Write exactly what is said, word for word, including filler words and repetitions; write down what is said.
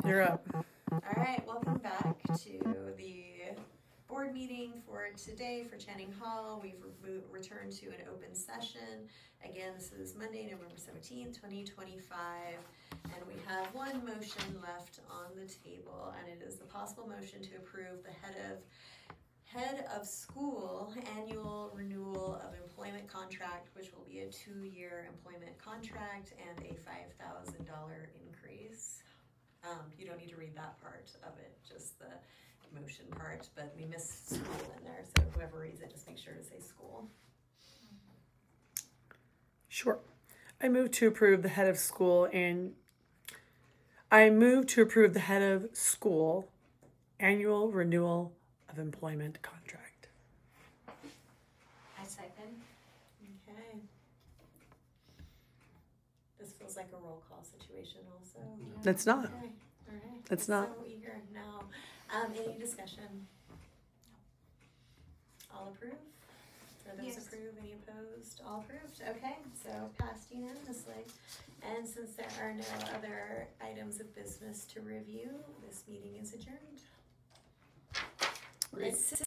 You're up. All right, welcome back to the board meeting for today for Channing Hall. We've re- returned to an open session. Again, this is Monday, November seventeenth, twenty twenty-five, and we have one motion left on the table, and it is the possible motion to approve the head of Head of School annual renewal of employment contract, which will be a two-year employment contract and a five thousand dollars increase. Um, you don't need to read that part of it, just the motion part, but we missed school in there, so whoever reads it, just make sure to say school. Sure. I move to approve the head of school and I move to approve the head of school annual renewal of employment contract. I second. Okay. This feels like a roll call situation also. That's not. Okay. All right. That's I'm not. so eager. No. Um, any discussion? All approve? Are those Yes. approve? Any opposed? All approved? Okay, so passed unanimously. And since there are no other items of business to review, this meeting is adjourned. Great. It's